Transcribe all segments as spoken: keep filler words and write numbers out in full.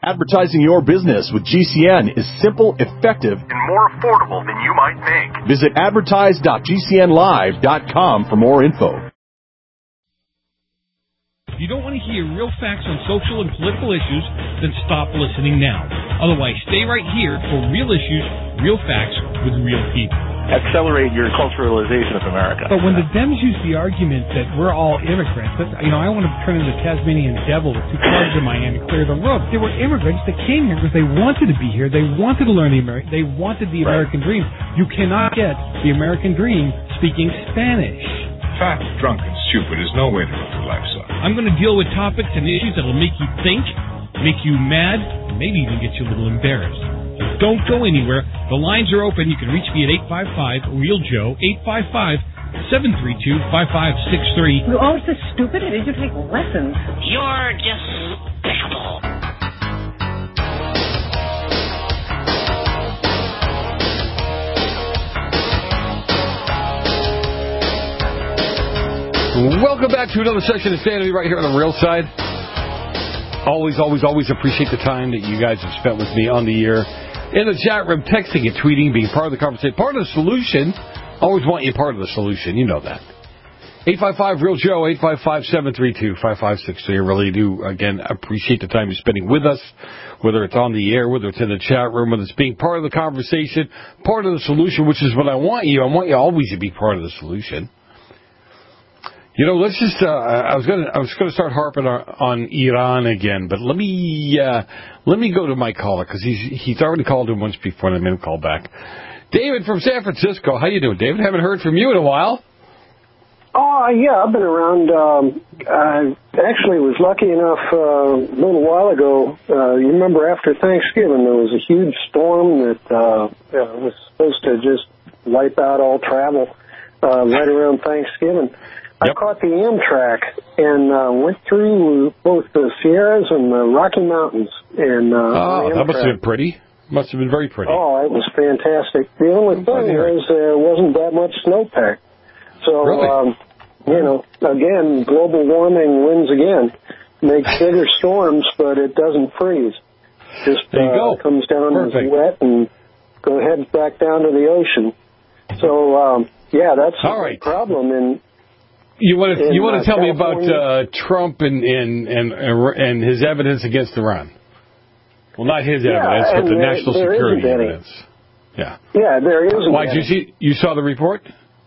Advertising your business with G C N is simple, effective, and more affordable than you might think. Visit advertise dot g c n live dot com for more info. If you don't want to hear real facts on social and political issues, then stop listening now. Otherwise, stay right here for real issues, real facts with real people. Accelerate your culturalization of America. But when the Dems use the argument that we're all immigrants, that, you know, I want to turn into the Tasmanian devil with two clubs in my hand and clear the road. They were immigrants that came here because they wanted to be here. They wanted to learn the American. They wanted the American right. dream. You cannot get the American dream speaking Spanish. Fat, drunk, and stupid is no way to go through life, son. I'm going to deal with topics and issues that will make you think, make you mad, and maybe even get you a little embarrassed. So don't go anywhere. The lines are open. You can reach me at eight five five, real joe, eight five five, seven three two, five five six three. You're all so stupid. It is you take lessons. You're despicable. Welcome back to another session of Sanity right here on the Real Side. Always, always, always appreciate the time that you guys have spent with me on the air. In the chat room, texting and tweeting, being part of the conversation, part of the solution. Always want you part of the solution. You know that. eight five five, real joe, eight five five, seven three two, five five six three. I really do, again, appreciate the time you're spending with us, whether it's on the air, whether it's in the chat room, whether it's being part of the conversation, part of the solution, which is what I want you. I want you always to be part of the solution. You know, let's just, uh, I was going to, I was going to start harping on, on Iran again, but let me, uh, let me go to my caller, because he's, he's already called him once before, and I made him call back. David from San Francisco. How you doing, David? Haven't heard from you in a while. Oh, yeah, I've been around. Um, I actually was lucky enough uh, a little while ago. Uh, you remember after Thanksgiving, there was a huge storm that uh, was supposed to just wipe out all travel uh, right around Thanksgiving. Yep. I caught the Amtrak and uh, went through both the Sierras and the Rocky Mountains. And uh, oh, that must have been pretty. Must have been very pretty. Oh, it was fantastic. The only thing is there wasn't that much snowpack. So, really? um, you know, again, global warming wins again. Makes bigger storms, but it doesn't freeze. Just there you uh, go. comes down Perfect. and wet and go heads back down to the ocean. So, um, yeah, that's All a right. problem. And you want to in, you want to uh, tell California. me about uh, Trump and, and and and his evidence against Iran? Well, not his yeah, evidence, but the there, national there security isn't any. evidence. Yeah. Yeah, there isn't. Why did you any. see? You saw the report?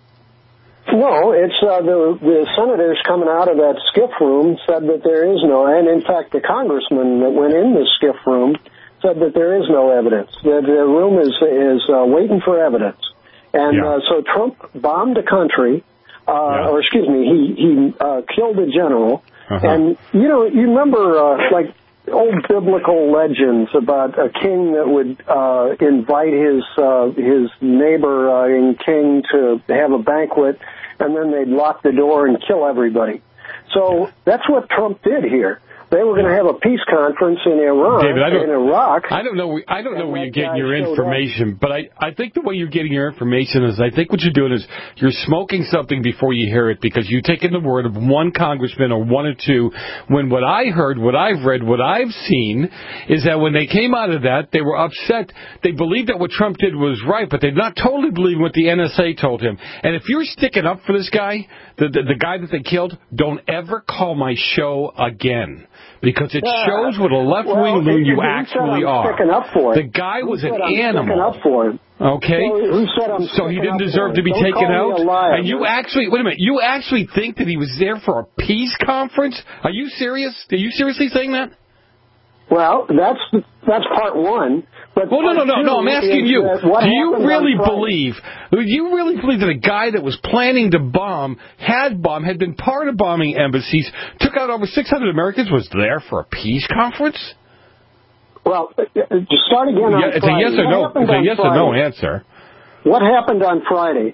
No, it's uh, the the senators coming out of that skiff room said that there is no, and in fact, the congressman that went in the skiff room said that there is no evidence. That the room is is uh, waiting for evidence, and Yeah. uh, so Trump bombed a country, uh, Yeah. or excuse me, he he uh, killed a general, Uh-huh. and you know you remember uh, like old biblical legends about a king that would uh, invite his uh, his neighbor uh, in king to have a banquet, and then they'd lock the door and kill everybody. So that's what Trump did here. They were going to have a peace conference in Iran, David, I don't, in Iraq. I don't know. I don't know where you're getting guy your showed information, but I, I think the way you're getting your information is I think what you're doing is you're smoking something before you hear it because you're taking the word of one congressman or one or two. When what I heard, what I've read, what I've seen is that when they came out of that, they were upset. They believed that what Trump did was right, but they're not totally believing what the N S A told him. And if you're sticking up for this guy, the the, the guy that they killed, don't ever call my show again. Because it shows what a left-wing well, loon you who actually said I'm are. Sticking up for The it? guy was who an said I'm animal. Sticking up for him? Okay? So, who said I'm so he sticking didn't up deserve for to be Don't taken call out? me a liar, and you man. actually, wait a minute, you actually think that he was there for a peace conference? Are you serious? Are you seriously saying that? Well, that's that's part one. But well, no, no, no, no. I'm asking you. Do you really on believe? Do you really believe that a guy that was planning to bomb, had bombed, had been part of bombing embassies, took out over six hundred Americans, was there for a peace conference? Well, uh, just start again on yeah, it's Friday. a yes or no. It's a yes or no answer. What happened on Friday?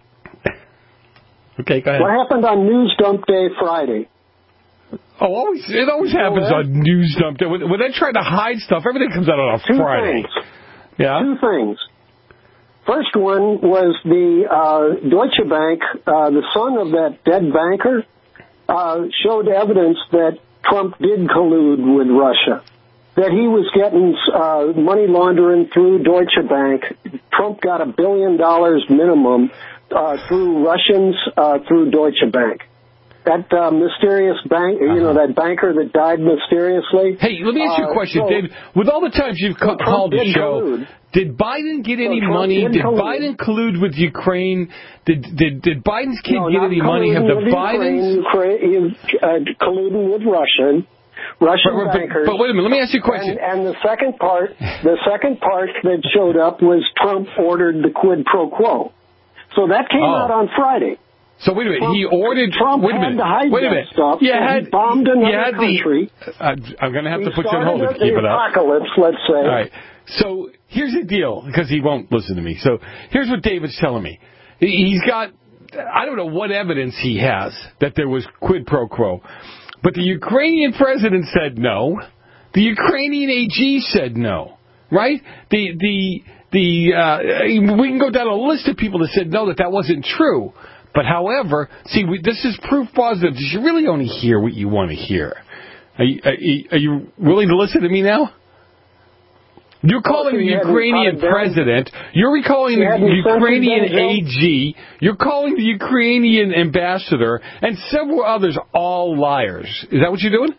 Okay, go ahead. What happened on News Dump Day Friday? Oh, always it always happens well, on News Dump Day. When, when they try to hide stuff, everything comes out on a Two Friday. Things. Yeah. Two things. First one was the uh, Deutsche Bank, uh, the son of that dead banker, uh, showed evidence that Trump did collude with Russia. that he was getting uh, money laundering through Deutsche Bank. Trump got a billion dollars minimum uh, through Russians uh, through Deutsche Bank. That uh, mysterious bank, you know, that banker that died mysteriously. Hey, let me ask you a question, uh, so, David. With all the times you've so called the show, collude. did Biden get any so money? Did, did Biden collude with Ukraine? Did did, did Biden's kid no, get any money? Have the Bidens Ukraine, Ukraine uh, colluding with Russian? Russian but, but, bankers. But wait a minute, let me ask you a question. And, and the second part, the second part that showed up was Trump ordered the quid pro quo. So that came oh. out on Friday. So wait a minute, Trump, he ordered. Trump wait a had minute. to hide wait a that minute. stuff. You so had, he bombed another you had country. The, uh, I'm going to have he to put you on hold to keep the it up. Apocalypse, let's say. All right. So here's the deal, because he won't listen to me. So here's what David's telling me. He's got, I don't know what evidence he has that there was quid pro quo, but the Ukrainian president said no. The Ukrainian A G said no. Right? The the the uh, we can go down a list of people that said no, that that wasn't true. But however, see, we, this is proof positive. You really only hear what you want to hear. Are you, are you, are you willing to listen to me now? You're calling the Ukrainian president. You're recalling the Ukrainian A G. You're calling the Ukrainian ambassador and several others all liars. Is that what you're doing?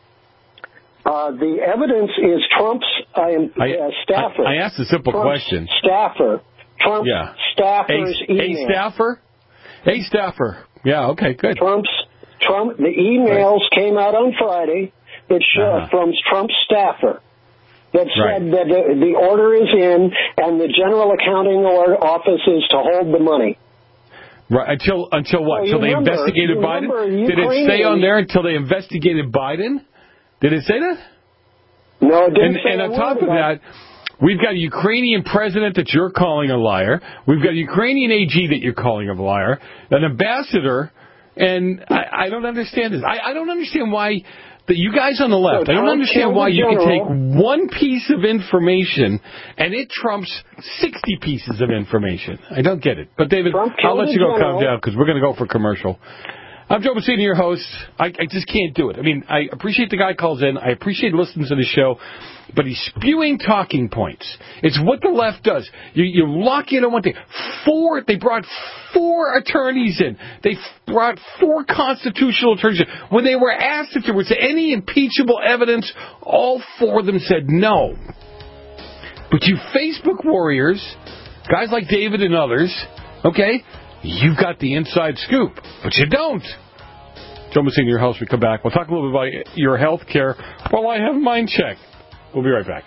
Uh, the evidence is Trump's uh, uh, staffer. I, I asked a simple Trump's question. Staffer. Trump's yeah. staffer's a, email. A staffer? A staffer. Yeah, okay, good. Trump's Trump. The emails right. came out on Friday that showed uh-huh. from Trump's staffer that said right. that the, the order is in and the general accounting or office is to hold the money. Right, until until what? Until well, they remember, investigated Biden? Did it stay on there until they investigated Biden? Did it say that? No, it didn't and, say And on a top of that, we've got a Ukrainian president that you're calling a liar. We've got a Ukrainian A G that you're calling a liar. An ambassador, and I, I don't understand this. I, I don't understand why the, you guys on the left, so I don't understand why you can take one piece of information and it trumps sixty pieces of information. I don't get it. But, David, I'll let you go calm down because we're going to go for commercial. I'm Joe Messina, your host. I, I just can't do it. I mean, I appreciate the guy calls in. I appreciate listening to the show. But he's spewing talking points. It's what the left does. You, you lock in on one thing. Four, they brought four attorneys in. They brought four constitutional attorneys in. When they were asked if there was any impeachable evidence, all four of them said no. But you Facebook warriors, guys like David and others, okay, you've got the inside scoop, but you don't. Joe Messina, your host. We come back. We'll talk a little bit about your health care while I have mine checked. We'll be right back.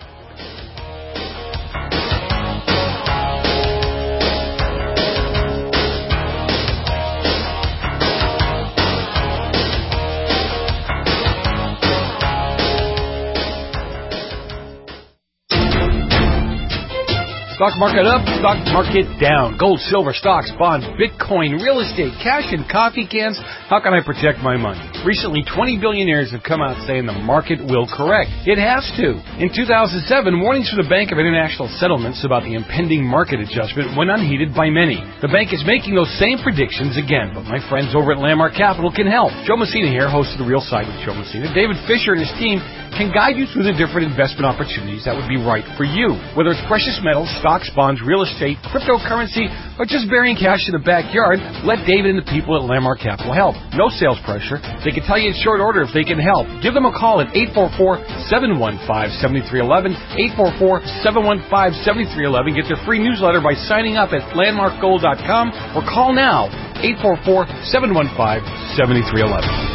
Stock market up, stock market down. Gold, silver, stocks, bonds, Bitcoin, real estate, cash, and coffee cans. How can I protect my money? Recently, twenty billionaires have come out saying the market will correct. It has to. In two thousand seven, warnings from the Bank of International Settlements about the impending market adjustment went unheeded by many. The bank is making those same predictions again, but my friends over at Landmark Capital can help. Joe Messina here, host of The Real Side with Joe Messina. David Fisher and his team can guide you through the different investment opportunities that would be right for you. Whether it's precious metals, stocks, bonds, real estate, cryptocurrency, or just burying cash in the backyard, let David and the people at Landmark Capital help. No sales pressure. They can tell you in short order if they can help. Give them a call at eight four four, seven one five, seven three one one, eight four four, seven one five, seven three one one. Get their free newsletter by signing up at landmark gold dot com or call now, eight four four, seven one five, seven three one one.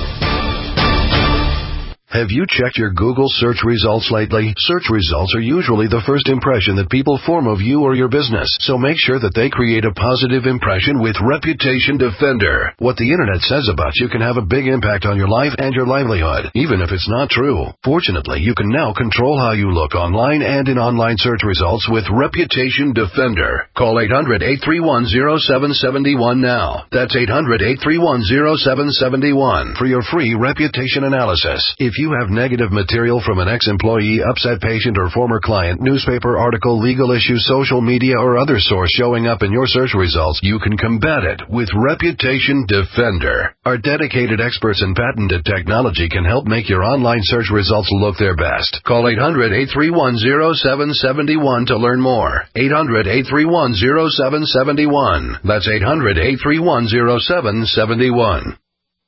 Have you checked your Google search results lately? Search results are usually the first impression that people form of you or your business, so make sure that they create a positive impression with Reputation Defender. What the internet says about you can have a big impact on your life and your livelihood, even if it's not true. Fortunately, you can now control how you look online and in online search results with Reputation Defender. Call eight hundred, eight three one, zero seven seven one now. That's eight hundred, eight three one, zero seven seven one for your free reputation analysis. If you you have negative material from an ex-employee, upset patient, or former client, newspaper article, legal issue, social media, or other source showing up in your search results, you can combat it with Reputation Defender. Our dedicated experts in patented technology can help make your online search results look their best. Call eight hundred, eight three one, zero seven seven one to learn more. eight hundred, eight three one, zero seven seven one. That's eight hundred, eight three one, zero seven seven one.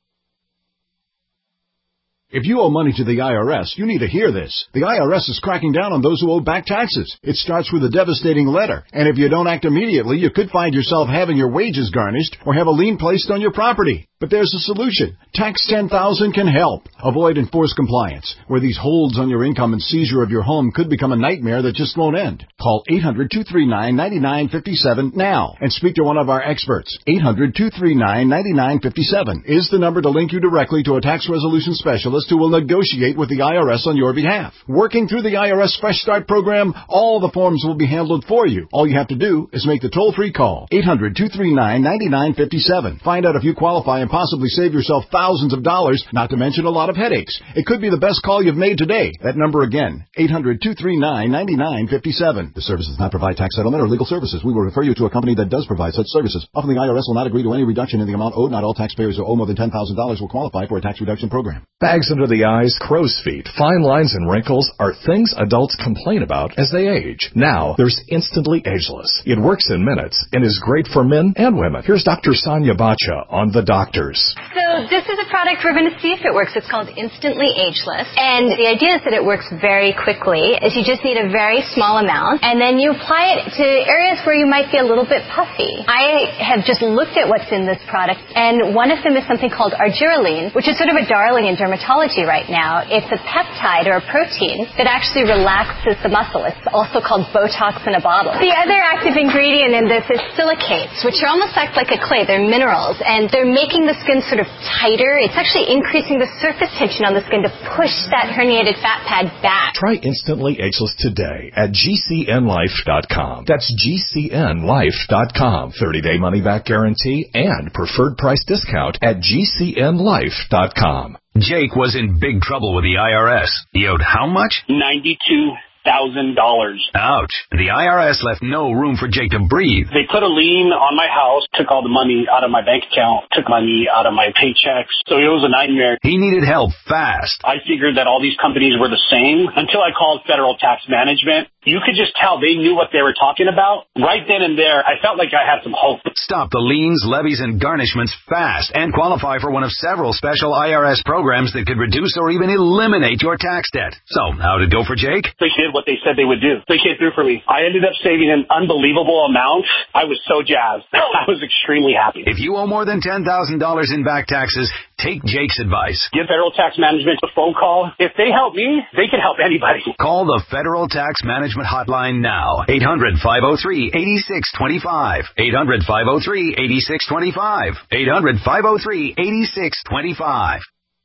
If you owe money to the I R S, you need to hear this. The I R S is cracking down on those who owe back taxes. It starts with a devastating letter, and if you don't act immediately, you could find yourself having your wages garnished or have a lien placed on your property. But there's a solution. Tax ten thousand can help. Avoid enforced compliance, where these holds on your income and seizure of your home could become a nightmare that just won't end. Call eight hundred, two three nine, nine nine five seven now and speak to one of our experts. eight hundred, two three nine, nine nine five seven is the number to link you directly to a tax resolution specialist who will negotiate with the I R S on your behalf. Working through the I R S Fresh Start program, all the forms will be handled for you. All you have to do is make the toll-free call. eight hundred, two three nine, nine nine five seven. Find out if you qualify and possibly save yourself thousands of dollars, not to mention a lot of headaches. It could be the best call you've made today. That number again, eight hundred, two three nine, nine nine five seven. The service does not provide tax settlement or legal services. We will refer you to a company that does provide such services. Often the I R S will not agree to any reduction in the amount owed. Not all taxpayers who owe more than ten thousand dollars will qualify for a tax reduction program. Bags under the eyes, crow's feet, fine lines, and wrinkles are things adults complain about as they age. Now, there's Instantly Ageless. It works in minutes and is great for men and women. Here's Doctor Sonia Bacha on The Doctors. So this is a product we're going to see if it works. It's called Instantly Ageless. And the idea is that it works very quickly, is you just need a very small amount, and then you apply it to areas where you might be a little bit puffy. I have just looked at what's in this product, and one of them is something called argireline, which is sort of a darling in dermatology right now. It's a peptide or a protein that actually relaxes the muscle. It's also called Botox in a bottle. The other active ingredient in this is silicates, which are almost act like a clay. They're minerals, and they're making the skin sort of tighter. It's actually increasing the surface tension on the skin to push that herniated fat pad back. Try Instantly Ageless today at G C N life dot com. That's G C N life dot com. thirty-day money-back guarantee and preferred price discount at G C N life dot com. Jake was in big trouble with the I R S. He owed how much? ninety-two thousand dollars. Ouch. The I R S left no room for Jake to breathe. They put a lien on my house, took all the money out of my bank account, took money out of my paychecks. So it was a nightmare. He needed help fast. I figured that all these companies were the same until I called Federal Tax Management. You could just tell they knew what they were talking about. Right then and there, I felt like I had some hope. Stop the liens, levies, and garnishments fast and qualify for one of several special I R S programs that could reduce or even eliminate your tax debt. So, how'd it go for Jake? They did what they said they would do. They came through for me. I ended up saving an unbelievable amount. I was so jazzed. I was extremely happy. If you owe more than ten thousand dollars in back taxes, take Jake's advice. Give Federal Tax Management a phone call. If they help me, they can help anybody. Call the Federal Tax Management Hotline now. eight hundred, five oh three, eight six two five. eight hundred, five oh three, eight six two five. eight hundred, five oh three, eight six two five.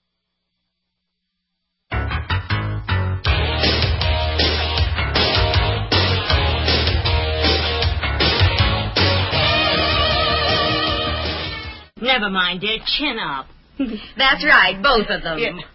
Never mind, dear. Chin up. That's right, both of them. Yeah.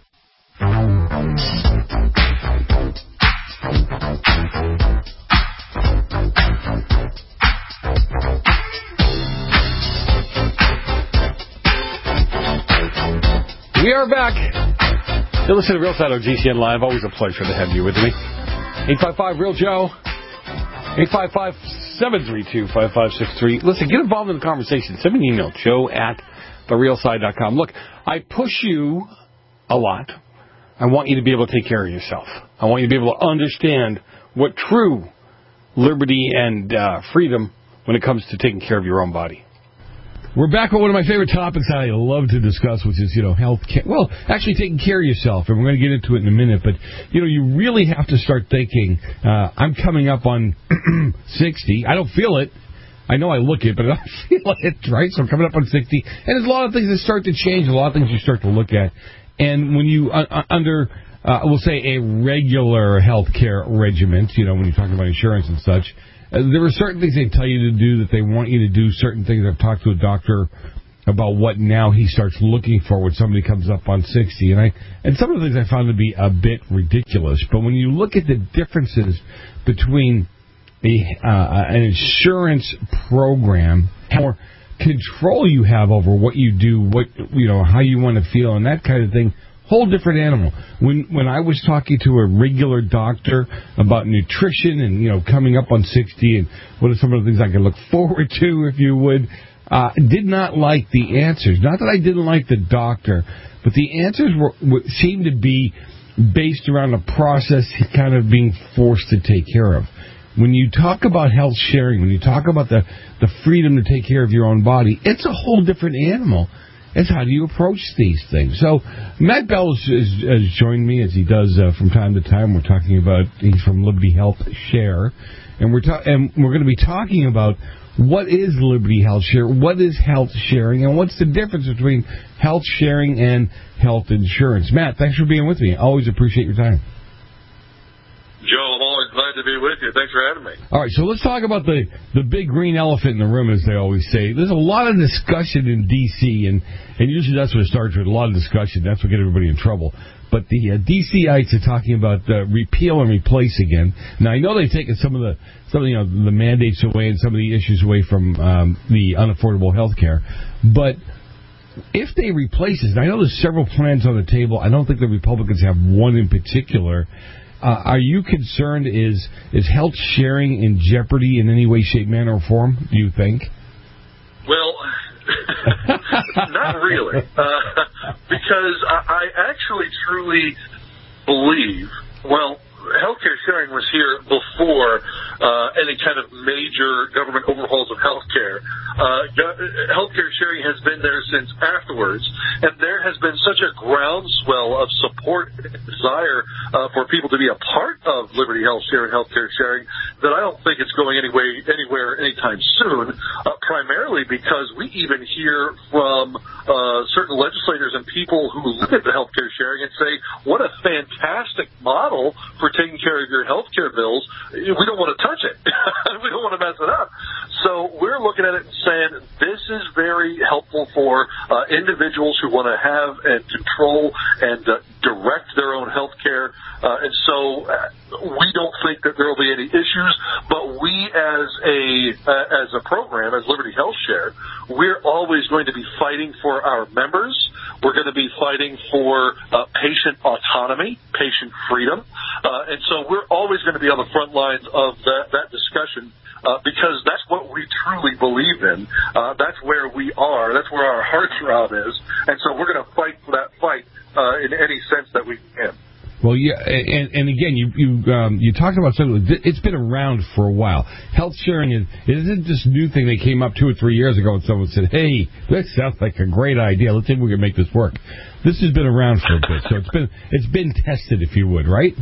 We are back. You listen to Real Side on G C N Live. Always a pleasure to have you with me. eight five five Real Joe. eight five five, seven three two, five five six three. Listen, get involved in the conversation. Send me an email, joe at the real side dot com. Look, I push you a lot. I want you to be able to take care of yourself. I want you to be able to understand what true liberty and uh, freedom when it comes to taking care of your own body. We're back with one of my favorite topics I love to discuss, which is, you know, health care. Well, actually taking care of yourself, and we're going to get into it in a minute. But, you know, you really have to start thinking, uh, I'm coming up on sixty. I don't feel it. I know I look it, but I don't feel it, right? So I'm coming up on sixty. And there's a lot of things that start to change, a lot of things you start to look at. And when you, uh, under, uh, we'll say, a regular health care regimen, you know, when you're talking about insurance and such, Uh, there are certain things they tell you to do that they want you to do, certain things. I've talked to a doctor about what now he starts looking for when somebody comes up on sixty. And I and some of the things I found to be a bit ridiculous. But when you look at the differences between the uh, an insurance program, how more control you have over what you do, what you know, how you want to feel, and that kind of thing. Whole different animal. When when I was talking to a regular doctor about nutrition and, you know, coming up on sixty and what are some of the things I can look forward to, if you would, uh, did not like the answers. Not that I didn't like the doctor, but the answers were, were seemed to be based around a process kind of being forced to take care of. When you talk about health sharing, when you talk about the, the freedom to take care of your own body, it's a whole different animal. It's how do you approach these things. So Matt Bell has, has joined me, as he does uh, from time to time. We're talking about, he's from Liberty Health Share, and we're ta- and we're going to be talking about what is Liberty Health Share, what is health sharing, and what's the difference between health sharing and health insurance. Matt, thanks for being with me. I always appreciate your time. Joe, I'm always glad to be with you. Thanks for having me. All right, so let's talk about the, the big green elephant in the room, as they always say. There's a lot of discussion in D C, and, and usually that's what it starts with, a lot of discussion. That's what gets everybody in trouble. But the uh, D C-ites are talking about uh, repeal and replace again. Now, I know they've taken some of the some of the, you know, the mandates away and some of the issues away from um, the unaffordable health care. But if they replace this, and I know there's several plans on the table. I don't think the Republicans have one in particular. Uh, are you concerned, is is health sharing in jeopardy in any way, shape, manner, or form, do you think? Well, not really. Uh, because I, I actually truly believe, well, healthcare sharing was here before uh, any kind of major government overhauls of healthcare. Uh, healthcare sharing has been there since afterwards, and there has been such a groundswell of support and desire uh, for people to be a part of Liberty Health Share and healthcare sharing that I don't think it's going anyway, anywhere anytime soon, uh, primarily because we even hear from uh, certain legislators and people who look at the healthcare sharing and say, what a fantastic model for taking care of your healthcare bills. We don't want to touch it. We don't want to mess it up. So we're looking at it and saying this is very helpful for uh, individuals who want to have and control and uh, direct their own health care. Uh, and so uh, we don't think that there will be any issues, but we as a uh, as a program, as Liberty Health Share, we're always going to be fighting for our members. We're going to be fighting for uh, patient autonomy, patient freedom. Uh, and so we're always going to be on the front lines of that, that discussion. Uh, because that's what we truly believe in. Uh, that's where we are. That's where our heartthrob is. And so we're going to fight for that fight uh, in any sense that we can. Well, yeah, and, and again, you you um, you talked about something. It's been around for a while. Health sharing is it isn't this new thing that came up two or three years ago, and someone said, "Hey, this sounds like a great idea. Let's see if we can make this work." This has been around for a bit, so it's been it's been tested, if you would, right?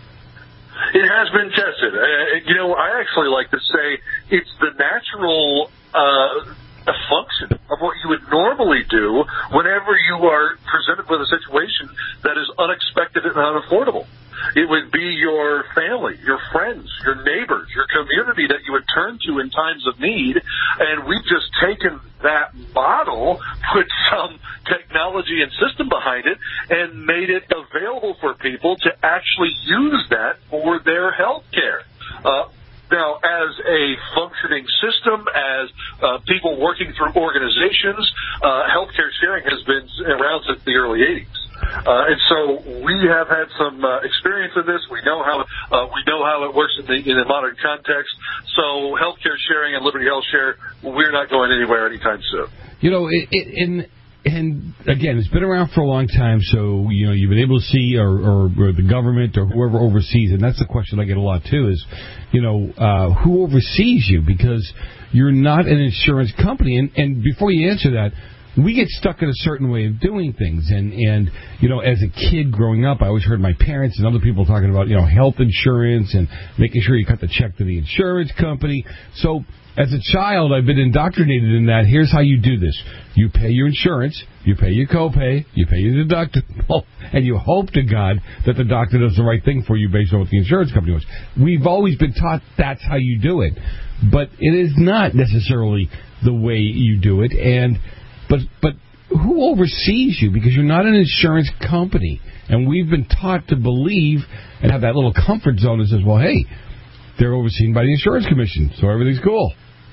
It has been tested. Uh, you know, I actually like to say it's the natural uh, function of what you would normally do whenever you are presented with a situation that is unexpected and unaffordable. It would be your family, your friends, your neighbors, your community that you would turn to in times of need, and we've just taken that model, put some technology and system behind it, and made it available for people to actually use that for their health care. Uh, Now, as a functioning system, as uh, people working through organizations, uh, healthcare sharing has been around since the early eighties. Uh, and so we have had some uh, experience in this. We know how uh, we know how it works in the in the modern context. So healthcare sharing and Liberty Health Share, we're not going anywhere anytime soon. You know, it, it, in And, again, it's been around for a long time, so, you know, you've been able to see, or, or, or the government or whoever oversees, and that's the question I get a lot, too, is, you know, uh, who oversees you? Because you're not an insurance company. And, and before you answer that, we get stuck in a certain way of doing things. And, and, you know, as a kid growing up, I always heard my parents and other people talking about, you know, health insurance and making sure you cut the check to the insurance company. So as a child, I've been indoctrinated in that. Here's how you do this. You pay your insurance, you pay your copay, you pay your deductible, and you hope to God that the doctor does the right thing for you based on what the insurance company wants. We've always been taught that's how you do it. But it is not necessarily the way you do it. And But but who oversees you? Because you're not an insurance company. And we've been taught to believe and have that little comfort zone that says, well, hey, they're overseen by the insurance commission, so everything's cool.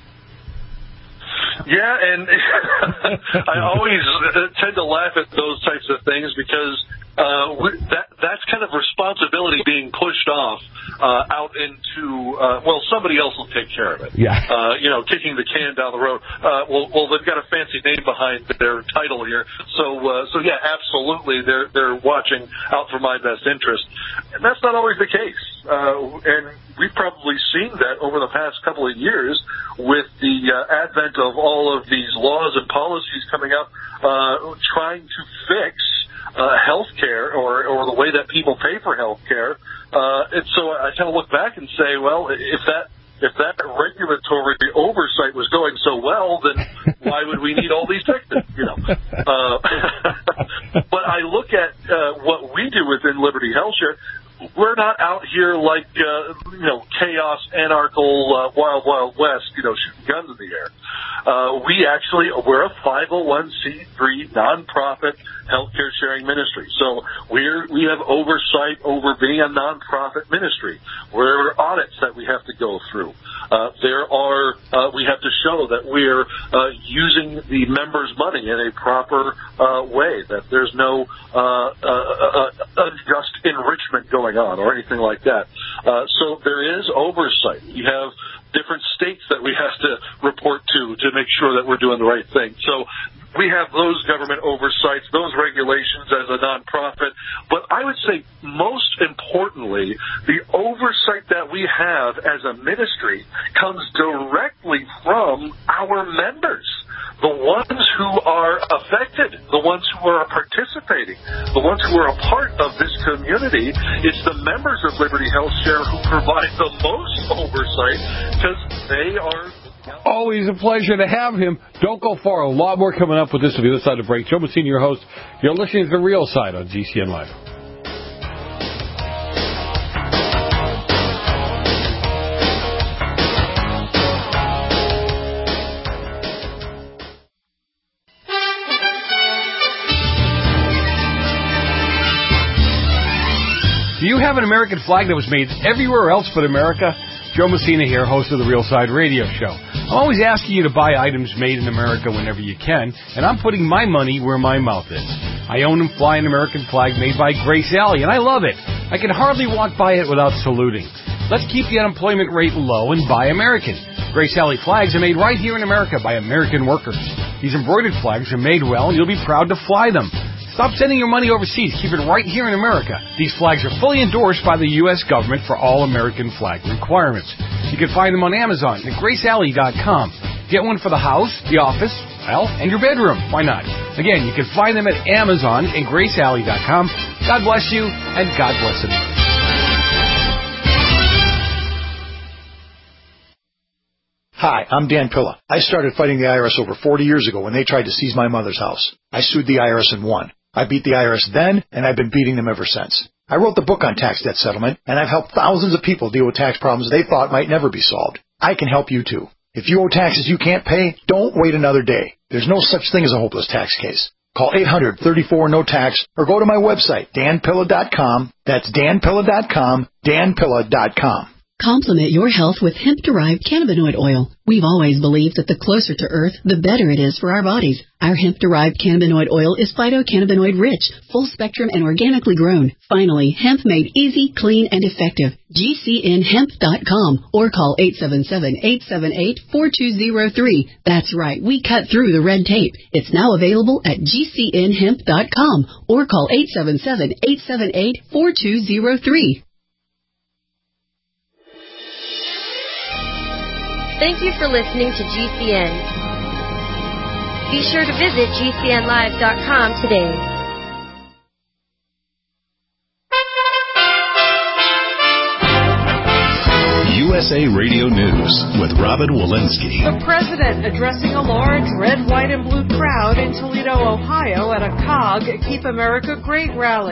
Yeah, and I always tend to laugh at those types of things because uh, we, that that's kind of responsibility being pushed off uh, out into, uh, well, somebody else will take care of it. Yeah. Uh, you know, kicking the can down the road. Uh, well, well, they've got a fancy name behind their title here. So, uh, so yeah, absolutely, they're they're watching out for my best interest. And that's not always the case. Uh, and we've probably seen that over the past couple of years with the uh, advent of all of these laws and policies coming up, uh, trying to fix uh, health care or, or the way that people pay for health care. Uh, and so I kind of look back and say, well, if that if that regulatory oversight was going so well, then why would we need all these fixes? You know. Uh, but I look at uh, what we do within Liberty Health Share. We're not out here like, uh, you know, chaos, anarchical, uh, wild, wild west, you know, shooting guns in the air. Uh, we actually, we're a five oh one c three nonprofit healthcare sharing ministry. So we're, we have oversight over being a nonprofit ministry. There are audits that we have to go through. Uh, there are, uh, we have to show that we're, uh, using the members' money in a proper, uh, way, that there's no, uh, uh, uh unjust enrichment going on or anything like that. Uh, so there is oversight. You have different states that we have to report to to make sure that we're doing the right thing. So we have those government oversights, those regulations as a nonprofit. But I would say most importantly, the oversight that we have as a ministry comes directly from our members. The ones who are affected, the ones who are participating, the ones who are a part of this community, it's the members of Liberty Health Share who provide the most oversight because they are... Always a pleasure to have him. Don't go far. A lot more coming up with this on the other side of the break. Joe Messina, your host. You're listening to The Real Side on G C N Live. Do you have an American flag that was made everywhere else but America? Joe Messina here, host of the Real Side Radio Show. I'm always asking you to buy items made in America whenever you can, and I'm putting my money where my mouth is. I own and fly an American flag made by Grace Alley, and I love it. I can hardly walk by it without saluting. Let's keep the unemployment rate low and buy American. Grace Alley flags are made right here in America by American workers. These embroidered flags are made well, and you'll be proud to fly them. Stop sending your money overseas. Keep it right here in America. These flags are fully endorsed by the U S government for all American flag requirements. You can find them on Amazon at grace alley dot com. Get one for the house, the office, well, and your bedroom. Why not? Again, you can find them at Amazon and grace alley dot com. God bless you, and God bless America. Hi, I'm Dan Pilla. I started fighting the I R S over forty years ago when they tried to seize my mother's house. I sued the I R S and won. I beat the I R S then, and I've been beating them ever since. I wrote the book on tax debt settlement, and I've helped thousands of people deal with tax problems they thought might never be solved. I can help you too. If you owe taxes you can't pay, don't wait another day. There's no such thing as a hopeless tax case. Call eight hundred, thirty-four, no tax or go to my website, dan pilla dot com. That's dan pilla dot com, dan pilla dot com. Complement your health with hemp-derived cannabinoid oil. We've always believed that the closer to Earth, the better it is for our bodies. Our hemp-derived cannabinoid oil is phytocannabinoid-rich, full-spectrum, and organically grown. Finally, hemp made easy, clean, and effective. G C N hemp dot com or call eight seven seven, eight seven eight, four two zero three. That's right, we cut through the red tape. It's now available at G C N hemp dot com or call eight seven seven, eight seven eight, four two zero three. Thank you for listening to G C N. Be sure to visit G C N live dot com today. U S A Radio News with Robin Walensky. The president addressing a large red, white, and blue crowd in Toledo, Ohio at a C O G Keep America Great rally.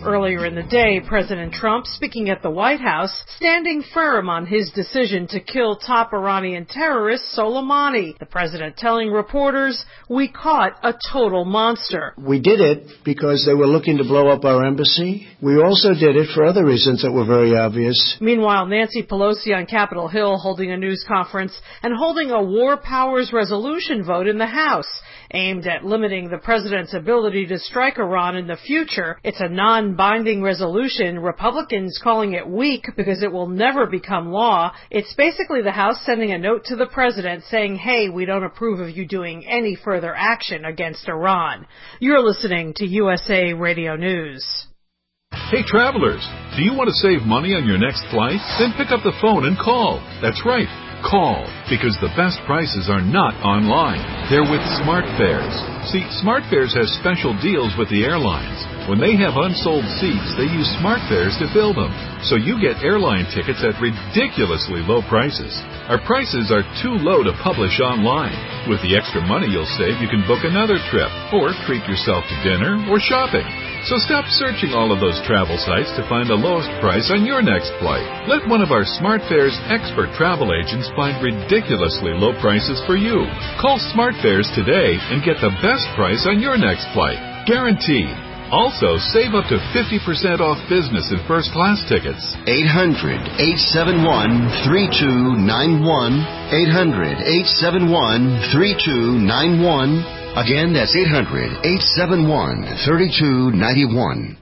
Earlier in the day, President Trump, speaking at the White House, standing firm on his decision to kill top Iranian terrorist Soleimani. The president telling reporters, "We caught a total monster." We did it because they were looking to blow up our embassy. We also did it for other reasons that were very obvious. Meanwhile, Nancy Pelosi on Capitol Hill holding a news conference and holding a war powers resolution vote in the House aimed at limiting the president's ability to strike Iran in the future. It's a non-binding resolution, Republicans calling it weak because it will never become law. It's basically the House sending a note to the president saying, hey, we don't approve of you doing any further action against Iran. You're listening to U S A Radio News. Hey, travelers, do you want to save money on your next flight? Then pick up the phone and call. That's right. Call, because the best prices are not online. They're with SmartFares. See, SmartFares has special deals with the airlines. When they have unsold seats, they use SmartFares to fill them. So you get airline tickets at ridiculously low prices. Our prices are too low to publish online. With the extra money you'll save, you can book another trip, or treat yourself to dinner or shopping. So stop searching all of those travel sites to find the lowest price on your next flight. Let one of our SmartFares expert travel agents find ridiculously low prices for you. Call SmartFares today and get the best price on your next flight. Guaranteed. Also, save up to fifty percent off business and first class tickets. eight hundred, eight seven one, three two nine one. eight hundred, eight seven one, three two nine one. Again, that's eight hundred, eight seven one, three two nine one.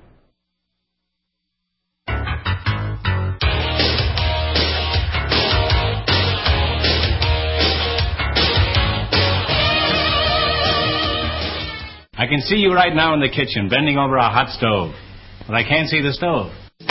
I can see you right now in the kitchen, bending over a hot stove. But I can't see the stove.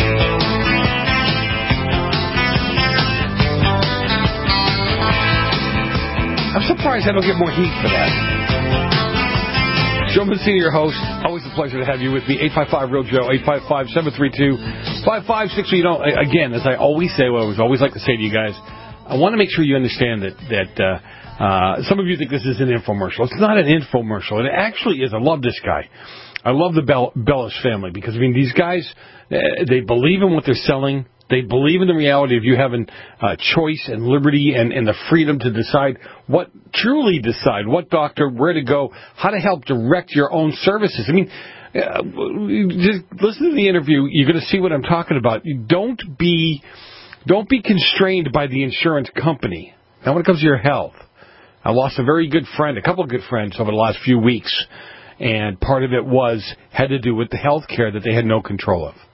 I'm surprised I don't get more heat for that. Joe Mancini, your host. Always a pleasure to have you with me. eight five five, real Joe, eight five five, seven three two, five five six three. You know, again, as I always say, what I always, always like to say to you guys, I want to make sure you understand that, that uh, uh, some of you think this is an infomercial. It's not an infomercial. It actually is. I love this guy. I love the Bell- Bellis family because, I mean, these guys, uh, they believe in what they're selling. They believe in the reality of you having uh, choice and liberty and, and the freedom to decide what, truly decide what doctor, where to go, how to help direct your own services. I mean, uh, just listen to the interview. You're going to see what I'm talking about. You don't be, don't be constrained by the insurance company. Now, when it comes to your health, I lost a very good friend, a couple of good friends over the last few weeks, and part of it was had to do with the health care that they had no control of.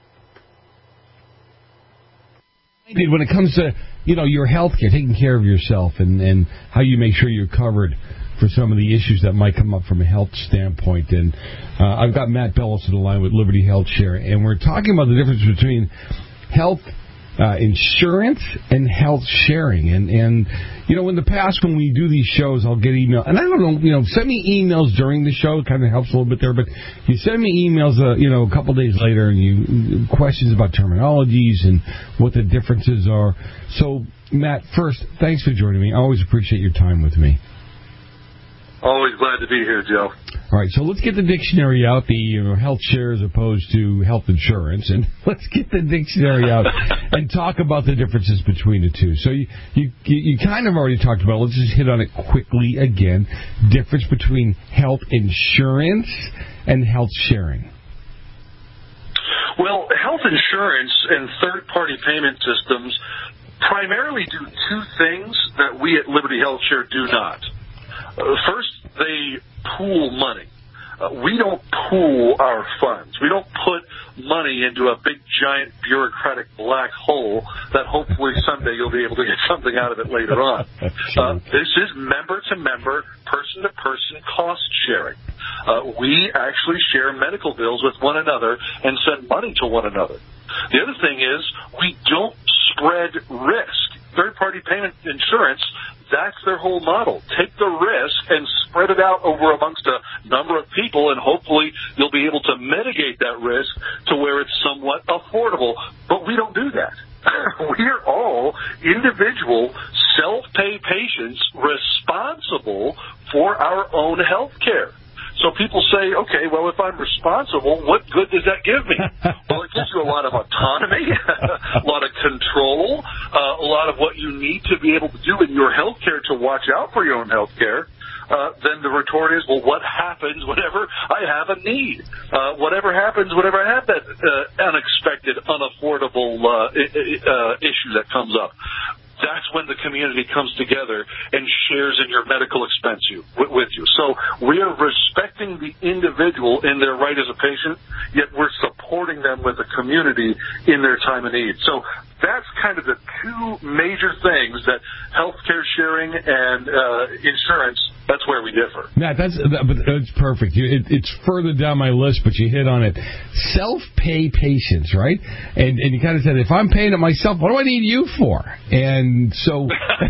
When it comes to, you know, your health care, taking care of yourself and, and how you make sure you're covered for some of the issues that might come up from a health standpoint. And uh, I've got Matt Bellis on the line with Liberty Health Share, and we're talking about the difference between health uh, insurance and health sharing. And, and, you know, in the past when we do these shows, I'll get email. And I don't know, you know, send me emails during the show. It kind of helps a little bit there. But you send me emails, uh, you know, a couple days later, and you questions about terminologies and what the differences are. So, Matt, first, thanks for joining me. I always appreciate your time with me. Always glad to be here, Joe. All right, so let's get the dictionary out, the you know, health share as opposed to health insurance, and let's get the dictionary out and talk about the differences between the two. So you, you you kind of already talked about it. Let's just hit on it quickly again. Difference between health insurance and health sharing. Well, health insurance and third-party payment systems primarily do two things that we at Liberty Health Share do not. Uh, first, they pool money. Uh, we don't pool our funds. We don't put money into a big, giant, bureaucratic black hole that hopefully someday you'll be able to get something out of it later on. Uh, this is member-to-member, person-to-person cost sharing. Uh, we actually share medical bills with one another and send money to one another. The other thing is we don't spread risk. Third-party payment insurance, that's their whole model. Take the risk and spread it out over amongst a number of people, and hopefully you'll be able to mitigate that risk to where it's somewhat affordable. But we don't do that. We're all individual, self-pay patients responsible for our own health care. So people say, okay, well, if I'm responsible, what good does that give me? Well, it gives you a lot of autonomy, a lot of control, uh, a lot of what you need to be able to do in your health care to watch out for your own health care. Uh, then the retort is, well, what happens whenever I have a need? Uh, whatever happens whenever I have that uh, unexpected, unaffordable uh, I- uh, issue that comes up? That's when the community comes together and shares in your medical expense you, with you. So we are respecting the individual in their right as a patient, yet we're supporting them with the community in their time of need. So that's kind of the two major things that healthcare sharing and uh, insurance, that's where we differ. Matt, that's, that, but that's perfect. You, it, it's further down my list, but you hit on it. Self-pay patients, right? And, and you kind of said, if I'm paying it myself, what do I need you for? And so,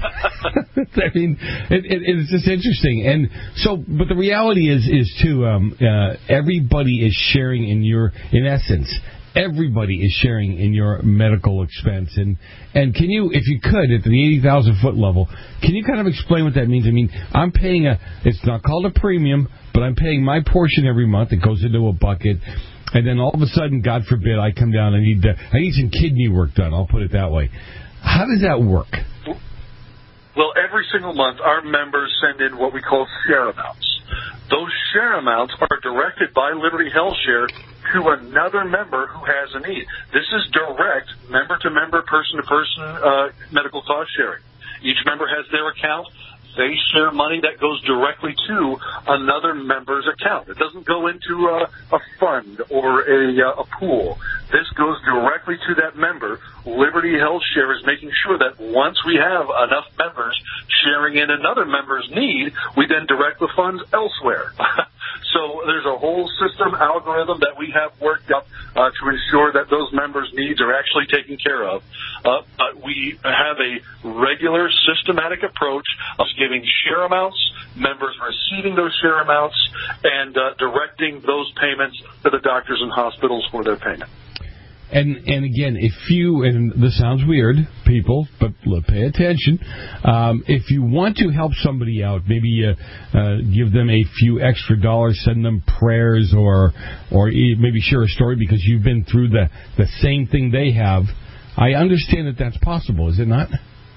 I mean, it, it, it's just interesting. And so, but the reality is, is too, um, uh, everybody is sharing in your, in essence, everybody is sharing in your medical expense. And and can you, if you could, at the eighty thousand foot level, can you kind of explain what that means? I mean, I'm paying a, it's not called a premium, but I'm paying my portion every month. It goes into a bucket. And then all of a sudden, God forbid, I come down and I need, uh, I need some kidney work done. I'll put it that way. How does that work? Well, every single month, our members send in what we call share amounts. Those share amounts are directed by Liberty Health Share to another member who has a need. This is direct member-to-member, person-to-person uh, medical cost sharing. Each member has their account. They share money that goes directly to another member's account. It doesn't go into a, a fund or a, a pool. This goes directly to that member. Liberty Health Share is making sure that once we have enough members sharing in another member's need, we then direct the funds elsewhere. So there's a whole system algorithm that we have worked up uh, to ensure that those members' needs are actually taken care of. Uh, but we have a regular, systematic approach of giving share amounts, members receiving those share amounts, and uh, directing those payments to the doctors and hospitals for their payment. And and again, if you, and this sounds weird, people, but look, pay attention. Um, if you want to help somebody out, maybe uh, uh, give them a few extra dollars, send them prayers, or or maybe share a story because you've been through the, the same thing they have. I understand that that's possible, is it not?